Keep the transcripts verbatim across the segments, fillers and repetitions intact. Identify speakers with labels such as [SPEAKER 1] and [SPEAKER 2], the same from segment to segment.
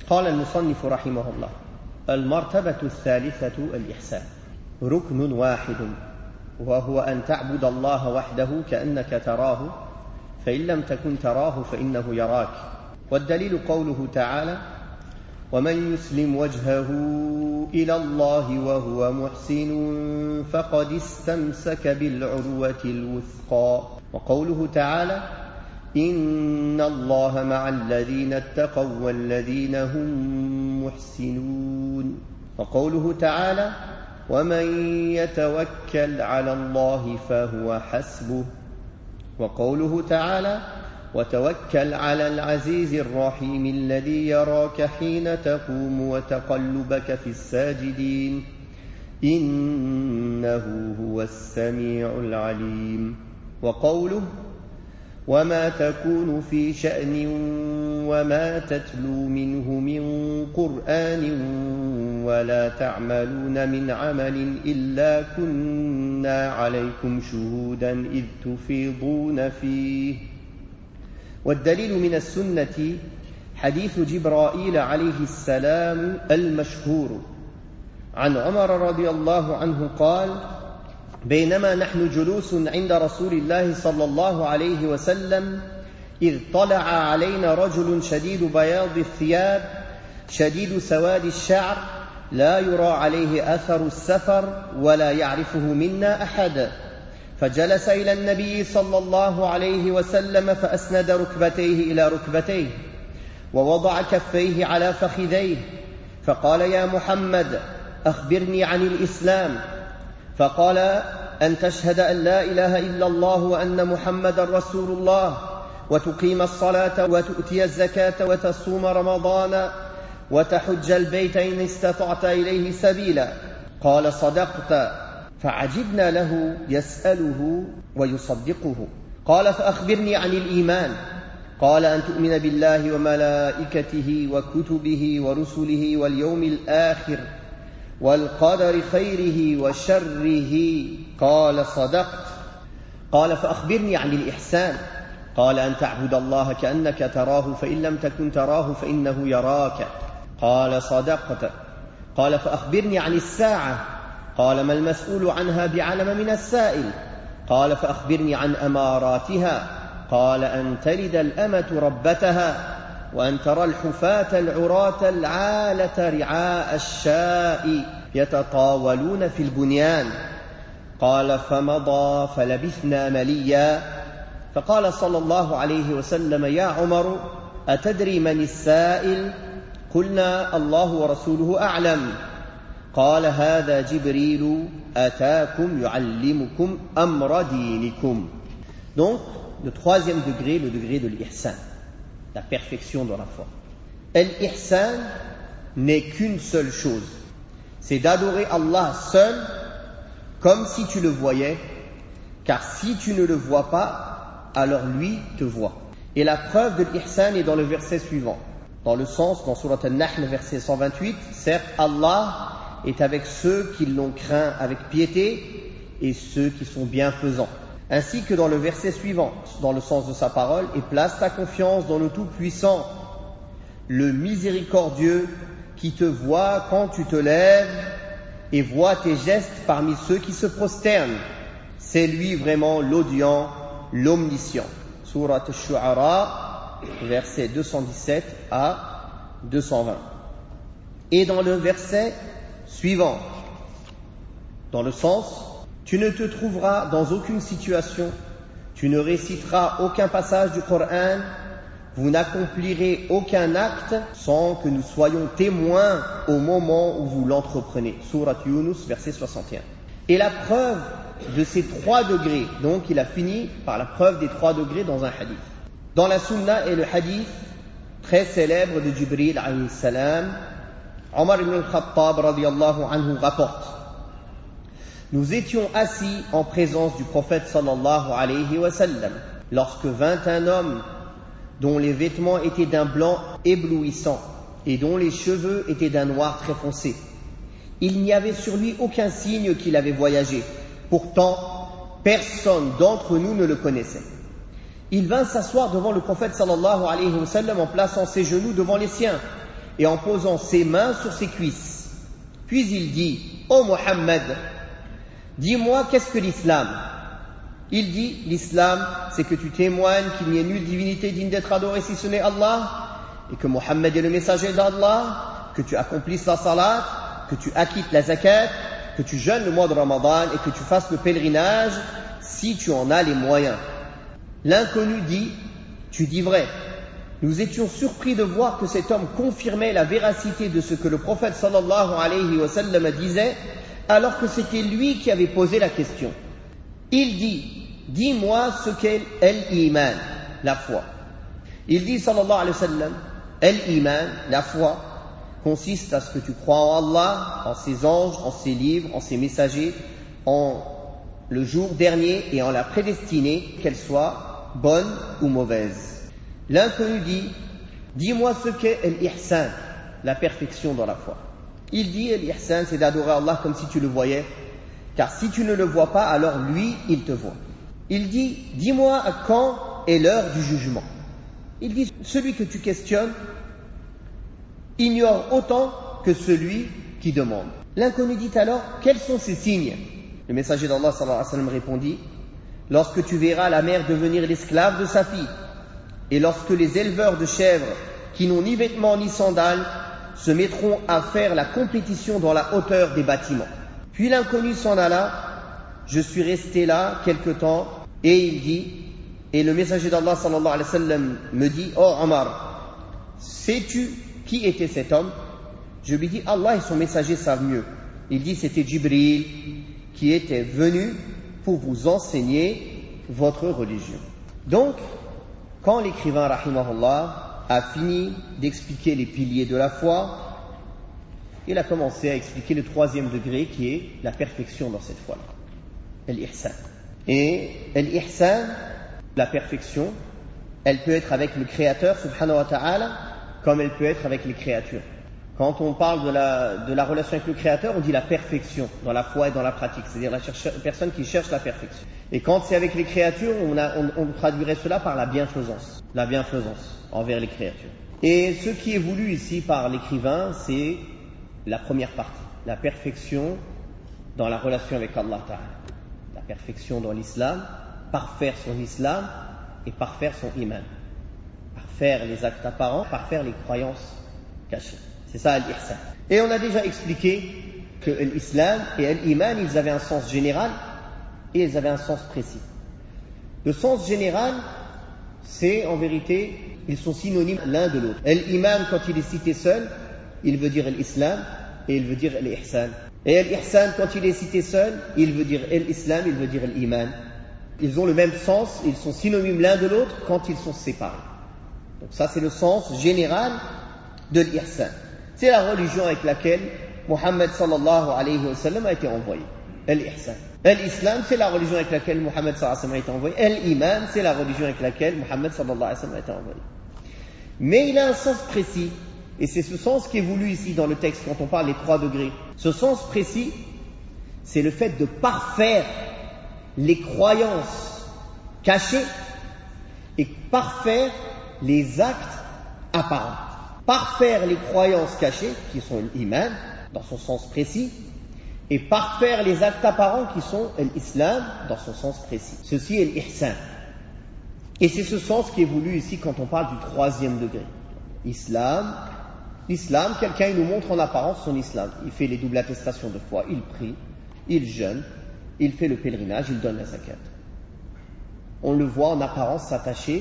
[SPEAKER 1] قال المصنف رحمه الله: المرتبة الثالثة الإحسان، ركن واحد، وهو أن تعبد الله وحده كأنك تراه، فإن لم تكن تراه فإنه يراك. والدليل قوله تعالى: ومن يسلم وجهه إلى الله وهو محسن فقد استمسك بالعروة الوثقى. وقوله تعالى: إن الله مع الذين اتقوا والذين هم محسنون. وقوله تعالى: ومن يتوكل على الله فهو حسبه. وقوله تعالى: وتوكل على العزيز الرحيم الذي يراك حين تقوم وتقلبك في الساجدين إنه هو السميع العليم. وقوله: وما تكون في شأن وما تتلو منه من قرآن ولا تعملون من عمل إلا كنا عليكم شهودا إذ تفيضون فيه. والدليل من السنة حديث جبرائيل عليه السلام المشهور عن عمر رضي الله عنه قال: بينما نحن جلوس عند رسول الله صلى الله عليه وسلم إذ طلع علينا رجل شديد بياض الثياب شديد سواد الشعر لا يرى عليه أثر السفر ولا يعرفه منا أحد، فجلس إلى النبي صلى الله عليه وسلم فأسند ركبتيه إلى ركبتيه ووضع كفيه على فخذيه فقال: يا محمد أخبرني عن الإسلام. فقال: أن تشهد أن لا إله إلا الله وأن محمد رسول الله وتقيم الصلاة وتؤتي الزكاة وتصوم رمضان وتحج البيت إن استطعت إليه سبيلا. قال: صدقت. فعجبنا له يسأله ويصدقه. قال: فأخبرني عن الإيمان. قال: أن تؤمن بالله وملائكته وكتبه ورسله واليوم الآخر والقدر خيره وشره. قال: صدقت. قال: فأخبرني عن الإحسان. قال: أن تعبد الله كأنك تراه فإن لم تكن تراه فإنه يراك. قال: صدقت. قال: فأخبرني عن الساعة. قال: ما المسؤول عنها بعلم من السائل. قال: فأخبرني عن أماراتها. قال: أن تلد الأمة ربتها وأن ترى الحفاة العراة العالة رعاء الشاء يتطاولون في البنيان. قال: فمضى فلبثنا مليا. فقال صلى الله عليه وسلم: يا عمر أتدري من السائل؟ قلنا: الله ورسوله أعلم. قال: هذا جبريل أتاكم يعلمكم أمر دينكم. Donc, le troisième degré, le degré de l'ihsan, la perfection dans la foi. L'ihsan n'est qu'une seule chose, c'est d'adorer Allah seul comme si tu le voyais, car si tu ne le vois pas, alors lui te voit. Et la preuve de l'ihsan est dans le verset suivant, dans le sens, dans Surat An-Nahl, verset cent vingt-huit, certes Allah est avec ceux qui l'ont craint avec piété et ceux qui sont bienfaisants. Ainsi que dans le verset suivant, dans le sens de sa parole, et place ta confiance dans le Tout-Puissant, le Miséricordieux, qui te voit quand tu te lèves et voit tes gestes parmi ceux qui se prosternent. C'est lui vraiment l'audient, l'omniscient. Surat Ash-Shu'ara, versets deux cent dix-sept à deux cent vingt. Et dans le verset suivant, dans le sens: tu ne te trouveras dans aucune situation, tu ne réciteras aucun passage du Coran, vous n'accomplirez aucun acte sans que nous soyons témoins au moment où vous l'entreprenez. Surat Yunus, verset soixante et un. Et la preuve de ces trois degrés, donc il a fini par la preuve des trois degrés dans un hadith. Dans la sunna est le hadith très célèbre de Jibril alayhi salam. Omar ibn al-Khattab radiyallahu anhu rapporte: nous étions assis en présence du prophète sallallahu alayhi wa sallam lorsque vint un homme dont les vêtements étaient d'un blanc éblouissant et dont les cheveux étaient d'un noir très foncé. Il n'y avait sur lui aucun signe qu'il avait voyagé. Pourtant, personne d'entre nous ne le connaissait. Il vint s'asseoir devant le prophète sallallahu alayhi wa sallam en plaçant ses genoux devant les siens. et en posant ses mains sur ses cuisses. Puis il dit, ô Mohammed, dis-moi qu'est-ce que l'islam? Il dit, l'islam, c'est que tu témoignes qu'il n'y a nulle divinité digne d'être adorée si ce n'est Allah, et que Mohammed est le messager d'Allah, que tu accomplisses la salat, que tu acquittes la zakat, que tu jeûnes le mois de Ramadan et que tu fasses le pèlerinage si tu en as les moyens. L'inconnu dit, tu dis vrai. Nous étions surpris de voir que cet homme confirmait la véracité de ce que le prophète sallallahu alayhi wa sallam disait, alors que c'était lui qui avait posé la question. Il dit, dis-moi ce qu'est l'iman, la foi. Il dit sallallahu alayhi wa sallam, l'iman, la foi, consiste à ce que tu crois en Allah, en ses anges, en ses livres, en ses messagers, en le jour dernier et en la prédestinée, qu'elle soit bonne ou mauvaise. L'inconnu dit, dis-moi ce qu'est l'ihsan, la perfection dans la foi. Il dit, l'ihsan, c'est d'adorer Allah comme si tu le voyais, car si tu ne le vois pas, alors lui, il te voit. Il dit, dis-moi à quand est l'heure du jugement. Il dit, celui que tu questionnes ignore autant que celui qui demande. L'inconnu dit alors, quels sont ces signes? Le messager d'Allah sallallahu alayhi wa sallam répondit, lorsque tu verras la mère devenir l'esclave de sa fille, et lorsque les éleveurs de chèvres, qui n'ont ni vêtements ni sandales, se mettront à faire la compétition dans la hauteur des bâtiments. Puis l'inconnu s'en alla, je suis resté là quelque temps, et il dit, et le messager d'Allah sallallahu alayhi wa sallam me dit, oh Omar, sais-tu qui était cet homme? Je lui dis, Allah et son messager savent mieux. Il dit, c'était Jibril qui était venu pour vous enseigner votre religion. Donc, quand l'écrivain rahimahullah a fini d'expliquer les piliers de la foi, il a commencé à expliquer le troisième degré qui est la perfection dans cette foi-là, l'ihsan. Et l'ihsan, la perfection, elle peut être avec le Créateur subhanahu wa ta'ala, comme elle peut être avec les créatures. Quand on parle de la, de la relation avec le Créateur, on dit la perfection dans la foi et dans la pratique, c'est-à-dire la cherche, personne qui cherche la perfection. Et quand c'est avec les créatures, on, a, on, on traduirait cela par la bienfaisance, la bienfaisance envers les créatures. Et ce qui est voulu ici par l'écrivain, c'est la première partie, la perfection dans la relation avec Allah Ta'ala, la perfection dans l'islam, parfaire son islam et parfaire son iman. Parfaire les actes apparents, parfaire les croyances cachées. C'est ça l'ihsan. Et on a déjà expliqué que l'islam et l'iman, ils avaient un sens général et ils avaient un sens précis. Le sens général, c'est en vérité, ils sont synonymes l'un de l'autre. L'iman, quand il est cité seul, il veut dire l'islam et il veut dire l'ihsan. Et l'ihsan, quand il est cité seul, il veut dire l'islam, il veut dire l'iman. Ils ont le même sens, ils sont synonymes l'un de l'autre quand ils sont séparés. Donc ça, c'est le sens général de l'ihsan. C'est la religion avec laquelle Muhammad sallallahu alayhi wa sallam a été envoyé. L'ihsan. L'islam, c'est la religion avec laquelle Muhammad sallallahu alayhi wa sallam a été envoyé. L'iman, c'est la religion avec laquelle Muhammad sallallahu alayhi wa sallam a été envoyé. Mais il a un sens précis, et c'est ce sens qui est voulu ici dans le texte quand on parle des trois degrés. Ce sens précis, c'est le fait de parfaire les croyances cachées et parfaire les actes apparents. Parfaire les croyances cachées, qui sont l'iman, dans son sens précis, et parfaire les actes apparents, qui sont l'islam, dans son sens précis. Ceci est l'ihsan. Et c'est ce sens qui est voulu ici quand on parle du troisième degré. Islam, l'islam, quelqu'un il nous montre en apparence son islam. Il fait les doubles attestations de foi, il prie, il jeûne, il fait le pèlerinage, il donne la zakat. On le voit en apparence s'attacher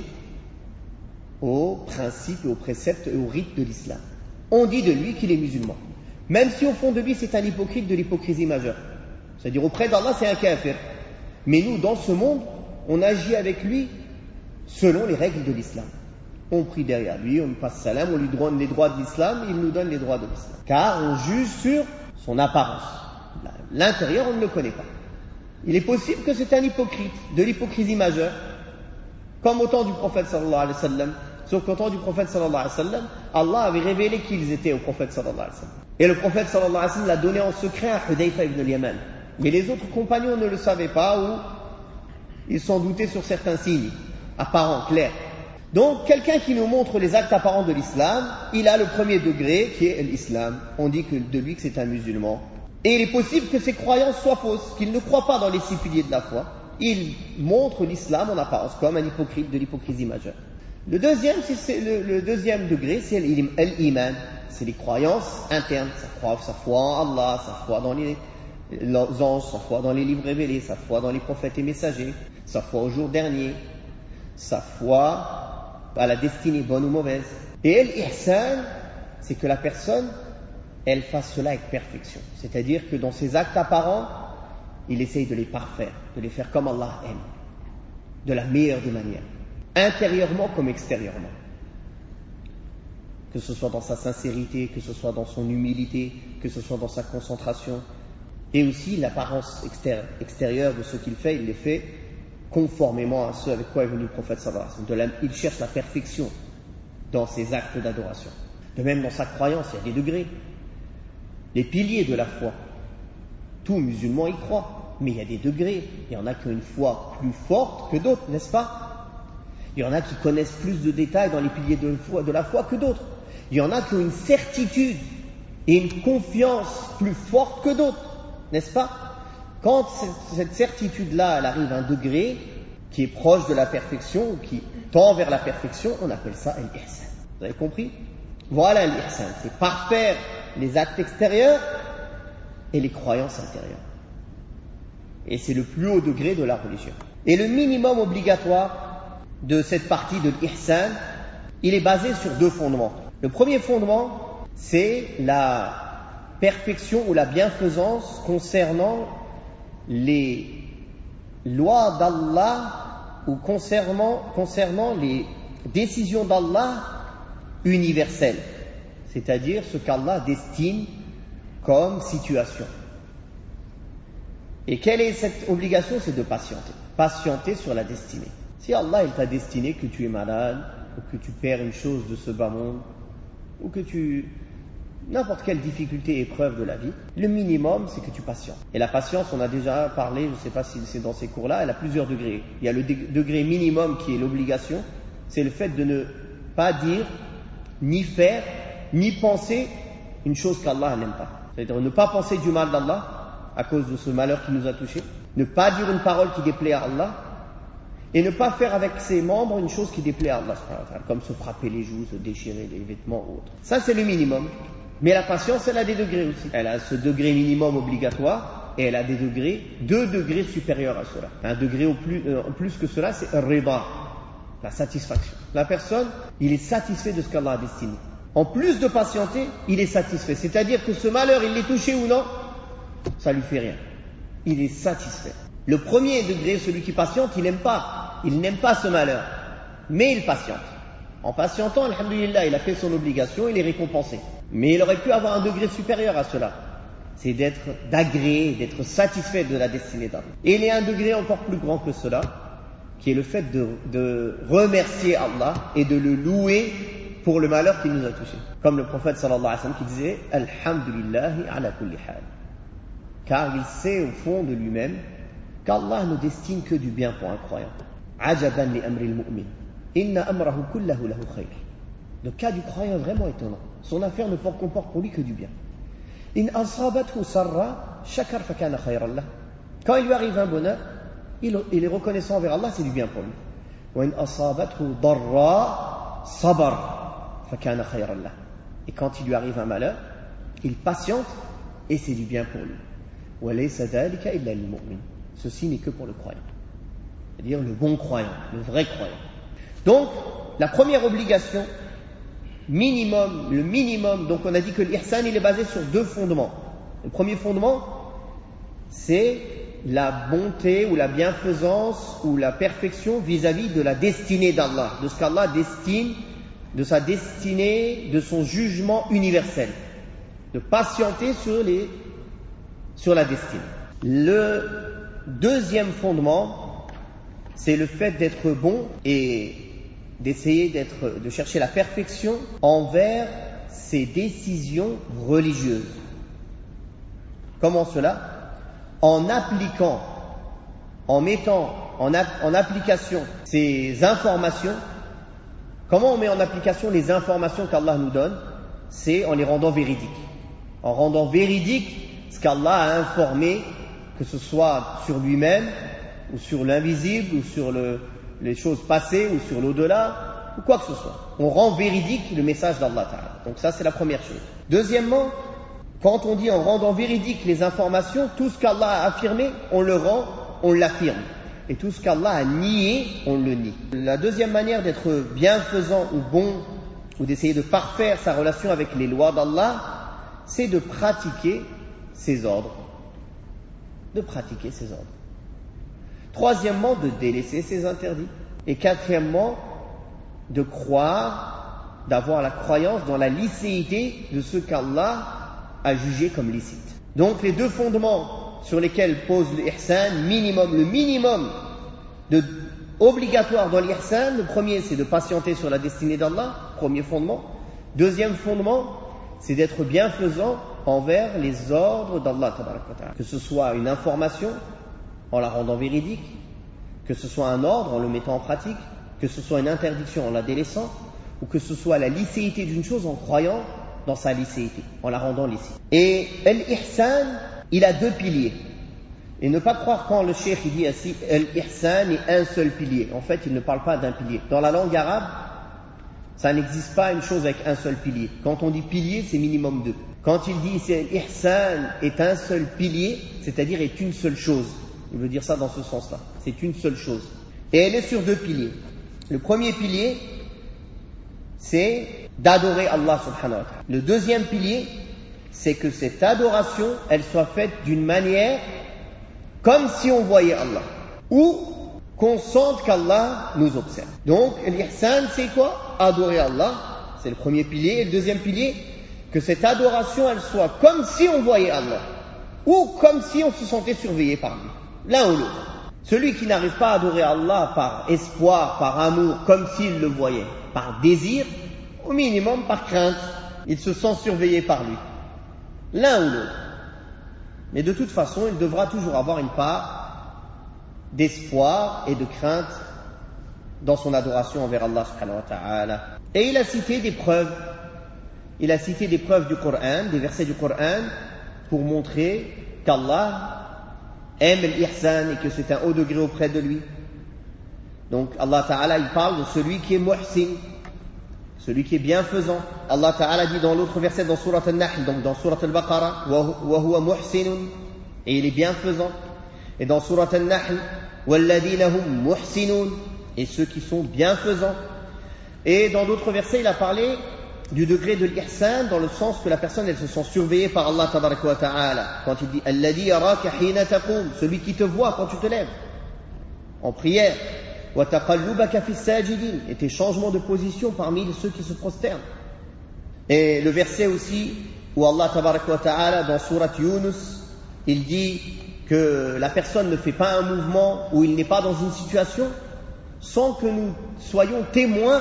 [SPEAKER 1] aux principes et aux préceptes et aux rites de l'islam. On dit de lui qu'il est musulman. Même si au fond de lui c'est un hypocrite de l'hypocrisie majeure. C'est-à-dire auprès d'Allah c'est un kafir. Mais nous, dans ce monde, on agit avec lui selon les règles de l'islam. On prie derrière lui, on lui passe salam, on lui donne les droits de l'islam, il nous donne les droits de l'islam. Car on juge sur son apparence. L'intérieur, on ne le connaît pas. Il est possible que c'est un hypocrite de l'hypocrisie majeure, comme au temps du prophète sallallahu alayhi wa sallam. Sauf qu'au temps du prophète sallallahu alayhi wa sallam, Allah avait révélé qui ils étaient au prophète sallallahu alayhi wa sallam. Et le prophète sallallahu alayhi wa sallam l'a donné en secret à Hudayfa ibn al-Yaman. Mais les autres compagnons ne le savaient pas ou ils s'en doutaient sur certains signes apparents, clairs. Donc, quelqu'un qui nous montre les actes apparents de l'islam, il a le premier degré qui est l'islam. On dit que de lui que c'est un musulman. Et il est possible que ses croyances soient fausses, qu'il ne croit pas dans les six piliers de la foi. Il montre l'islam en apparence comme un hypocrite de l'hypocrisie majeure. Le deuxième, c'est le, le deuxième degré, c'est l'iman. C'est les croyances internes. Sa foi, sa foi en Allah, sa foi dans les, les anges, sa foi dans les livres révélés, sa foi dans les prophètes et messagers, sa foi au jour dernier, sa foi à la destinée bonne ou mauvaise. Et l'ihsan, c'est que la personne, elle fasse cela avec perfection. C'est-à-dire que dans ses actes apparents, il essaye de les parfaire, de les faire comme Allah aime, de la meilleure des manières, intérieurement comme extérieurement. Que ce soit dans sa sincérité, que ce soit dans son humilité, que ce soit dans sa concentration. Et aussi l'apparence extérieure de ce qu'il fait, il les fait conformément à ce avec quoi est venu le prophète sallallahu alayhi wa sallam. Il cherche la perfection dans ses actes d'adoration. De même dans sa croyance, il y a des degrés. Les piliers de la foi. Tout musulman y croit, mais il y a des degrés. Il y en a qui ont une foi plus forte que d'autres, n'est-ce pas? Il y en a qui connaissent plus de détails dans les piliers de la foi, de la foi que d'autres. Il y en a qui ont une certitude et une confiance plus forte que d'autres, n'est-ce pas? Quand cette certitude-là, elle arrive à un degré qui est proche de la perfection, ou qui tend vers la perfection, on appelle ça l'ihsan. Vous avez compris? Voilà l'ihsan, c'est parfaire les actes extérieurs et les croyances intérieures. Et c'est le plus haut degré de la religion. Et le minimum obligatoire de cette partie de l'ihsan, il est basé sur deux fondements. Le premier fondement, c'est la perfection ou la bienfaisance concernant les lois d'Allah ou concernant, concernant les décisions d'Allah universelles, c'est-à-dire ce qu'Allah destine comme situation. Et quelle est cette obligation? C'est de patienter. Patienter sur la destinée. Si Allah il t'a destiné que tu es malade, ou que tu perds une chose de ce bas monde, ou que tu... n'importe quelle difficulté et épreuve de la vie, le minimum c'est que tu patientes. Et la patience, on a déjà parlé, je ne sais pas si c'est dans ces cours-là, elle a plusieurs degrés. Il y a le degré minimum qui est l'obligation, c'est le fait de ne pas dire, ni faire, ni penser une chose qu'Allah n'aime pas. C'est-à-dire ne pas penser du mal d'Allah à cause de ce malheur qui nous a touchés, ne pas dire une parole qui déplaît à Allah, et ne pas faire avec ses membres une chose qui déplaît à Allah, comme se frapper les joues, se déchirer les vêtements ou autre. Ça c'est le minimum. Mais la patience, elle a des degrés aussi. Elle a ce degré minimum obligatoire et elle a des degrés, deux degrés supérieurs à cela. Un degré au plus, euh, plus que cela, c'est rida, la satisfaction. La personne, il est satisfait de ce qu'Allah a destiné. En plus de patienter, il est satisfait. C'est-à-dire que ce malheur, il l'est touché ou non, ça lui fait rien. Il est satisfait. Le premier degré, celui qui patiente, il n'aime pas. Il n'aime pas ce malheur. Mais il patiente. En patientant, alhamdulillah, il a fait son obligation, il est récompensé. Mais il aurait pu avoir un degré supérieur à cela. C'est d'être, d'agréer, d'être satisfait de la destinée d'Allah. Et il y a un degré encore plus grand que cela, qui est le fait de, de remercier Allah et de le louer pour le malheur qu'il nous a touché. Comme le prophète sallallahu alayhi wa sallam qui disait « Alhamdulillahi ala kulli hal » car il sait au fond de lui-même qu'Allah ne destine que du bien pour un croyant. « Ajaban li amri al-mu'min, inna amrahu kullahu lahu khayr » Le cas du croyant est vraiment étonnant. Son affaire ne comporte pour lui que du bien. « In asabathu sarra, shakar fakana khayran lah » Quand il lui arrive un bonheur, il, il est reconnaissant envers Allah, c'est du bien pour lui. « Wa in asabathu darra, sabar, fakana khayran lah » Et quand il lui arrive un malheur, il patiente et c'est du bien pour lui. « Wa laysa dhalika illa lil mu'min » Ceci n'est que pour le croyant. C'est-à-dire le bon croyant, le vrai croyant. Donc, la première obligation, minimum, le minimum, donc on a dit que l'ihsan il est basé sur deux fondements. Le premier fondement, c'est la bonté ou la bienfaisance ou la perfection vis-à-vis de la destinée d'Allah, de ce qu'Allah destine, de sa destinée, de son jugement universel. De patienter sur, les, sur la destinée. Le deuxième fondement, c'est le fait d'être bon et d'essayer d'être, de chercher la perfection envers ses décisions religieuses. Comment cela? En appliquant, en mettant en, ap- en application ces informations Comment on met en application les informations qu'Allah nous donne? C'est en les rendant véridiques. En rendant véridique ce qu'Allah a informé, que ce soit sur lui-même, ou sur l'invisible, ou sur le, les choses passées, ou sur l'au-delà, ou quoi que ce soit. On rend véridique le message d'Allah Ta'ala. Donc ça, c'est la première chose. Deuxièmement, quand on dit en rendant véridique les informations, tout ce qu'Allah a affirmé, on le rend, on l'affirme. Et tout ce qu'Allah a nié, on le nie. La deuxième manière d'être bienfaisant ou bon, ou d'essayer de parfaire sa relation avec les lois d'Allah, c'est de pratiquer ses ordres. De pratiquer ses ordres. Troisièmement, de délaisser ses interdits. Et quatrièmement, de croire, d'avoir la croyance dans la licéité de ce qu'Allah a jugé comme licite. Donc les deux fondements sur lesquels pose l'ihsan, minimum, le minimum de obligatoire dans l'ihsan, le premier c'est de patienter sur la destinée d'Allah, premier fondement. Deuxième fondement, c'est d'être bienfaisant envers les ordres d'Allah, que ce soit une information en la rendant véridique, que ce soit un ordre en le mettant en pratique, que ce soit une interdiction en la délaissant, ou que ce soit la licéité d'une chose en croyant dans sa licéité, en la rendant licite. Et l'ihsan, il a deux piliers. Et ne pas croire quand le cheikh il dit ainsi, l'ihsan est un seul pilier. En fait, il ne parle pas d'un pilier. Dans la langue arabe, ça n'existe pas une chose avec un seul pilier. Quand on dit pilier, c'est minimum deux. Quand il dit ici l'ihsan est un seul pilier, c'est-à-dire est une seule chose. Il veut dire ça dans ce sens-là. C'est une seule chose. Et elle est sur deux piliers. Le premier pilier, c'est d'adorer Allah subhanahu wa ta'ala. Le deuxième pilier, c'est que cette adoration, elle soit faite d'une manière comme si on voyait Allah. Ou qu'on sente qu'Allah nous observe. Donc, l'ihsan, c'est quoi? Adorer Allah, c'est le premier pilier. Et le deuxième pilier, que cette adoration, elle soit comme si on voyait Allah. Ou comme si on se sentait surveillé par lui. L'un ou l'autre. Celui qui n'arrive pas à adorer Allah par espoir, par amour, comme s'il le voyait, par désir, au minimum par crainte, il se sent surveillé par lui. L'un ou l'autre. Mais de toute façon, il devra toujours avoir une part d'espoir et de crainte dans son adoration envers Allah subhanahu wa ta'ala. Et il a cité des preuves. Il a cité des preuves du Coran, des versets du Coran, pour montrer qu'Allah aime l'ihsan et que c'est un haut degré auprès de lui. Donc Allah Ta'ala il parle de celui qui est muhsin, celui qui est bienfaisant. Allah Ta'ala dit dans l'autre verset dans Surat Al-Nahl, donc dans Surat Al-Baqarah, wa huwa muhsinun, et il est bienfaisant. Et dans Surat Al-Nahl, walladhina hum muhsinun, et ceux qui sont bienfaisants. Et dans d'autres versets il a parlé du degré de l'ihsan dans le sens que la personne elle se sent surveillée par Allah tabaraka wa ta'ala quand il dit alladhi yaraka hina taqum, celui qui te voit quand tu te lèves en prière, wa taqallubaka fis sajidin, et tes changements de position parmi ceux qui se prosternent. Et le verset aussi où Allah tabaraka wa ta'ala dans sourate Yunus il dit que la personne ne fait pas un mouvement ou il n'est pas dans une situation sans que nous soyons témoins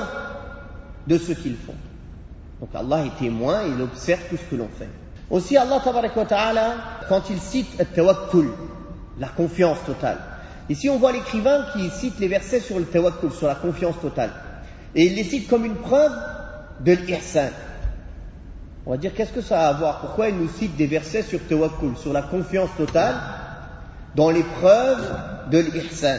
[SPEAKER 1] de ce qu'ils font. Donc Allah est témoin et il observe tout ce que l'on fait. Aussi Allah tabaraka wa ta'ala, quand il cite al-tawakkul, la confiance totale. Ici on voit l'écrivain qui cite les versets sur le tawakkul, sur la confiance totale. Et il les cite comme une preuve de l'ihsan. On va dire qu'est-ce que ça a à voir? Pourquoi il nous cite des versets sur tawakkul, sur la confiance totale, dans les preuves de l'ihsan,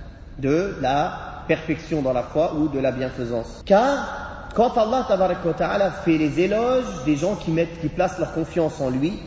[SPEAKER 1] de la perfection dans la foi ou de la bienfaisance? Car quand Allah tabaraka wa ta'ala fait les éloges des gens qui mettent, qui placent leur confiance en lui,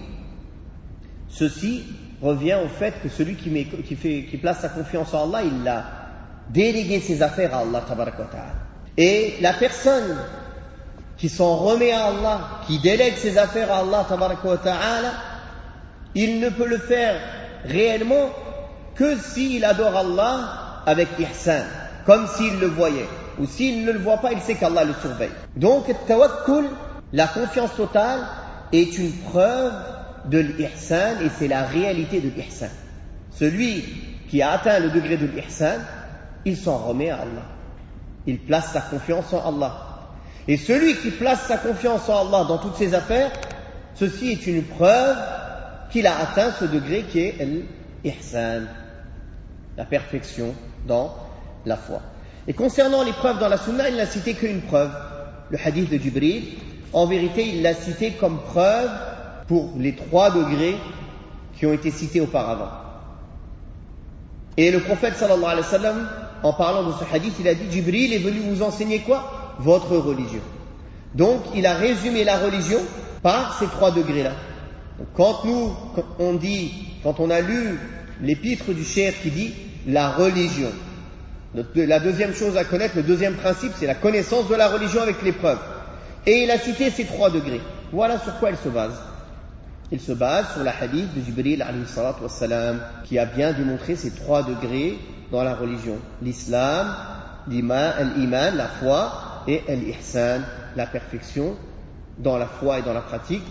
[SPEAKER 1] ceci revient au fait que celui qui, met, qui, fait, qui place sa confiance en Allah, il a délégué ses affaires à Allah tabaraka wa ta'ala. Et la personne qui s'en remet à Allah, qui délègue ses affaires à Allah tabaraka wa ta'ala, il ne peut le faire réellement que s'il adore Allah avec ihsan, comme s'il le voyait. Ou s'il ne le voit pas, il sait qu'Allah le surveille. Donc, le tawakkul, la confiance totale, est une preuve de l'ihsan et c'est la réalité de l'ihsan. Celui qui a atteint le degré de l'ihsan, il s'en remet à Allah. Il place sa confiance en Allah. Et celui qui place sa confiance en Allah dans toutes ses affaires, ceci est une preuve qu'il a atteint ce degré qui est l'ihsan, la perfection dans la foi. Et concernant les preuves dans la sunna, il n'a cité qu'une preuve, le hadith de Jibril. En vérité, il l'a cité comme preuve pour les trois degrés qui ont été cités auparavant. Et le prophète sallallahu alayhi wa sallam, en parlant de ce hadith, il a dit, Jibril est venu vous enseigner quoi? Votre religion. Donc, il a résumé la religion par ces trois degrés-là. Donc, quand nous, quand on dit, quand on a lu l'épître du cheikh qui dit la religion, la deuxième chose à connaître, le deuxième principe, c'est la connaissance de la religion avec les preuves. Et il a cité ces trois degrés. Voilà sur quoi il se base. Il se base sur la hadith de Jibril alayhi salatu wassalam, qui a bien démontré ces trois degrés dans la religion. L'islam, l'iman, l'iman, la foi, et l'ihsan, la perfection dans la foi et dans la pratique.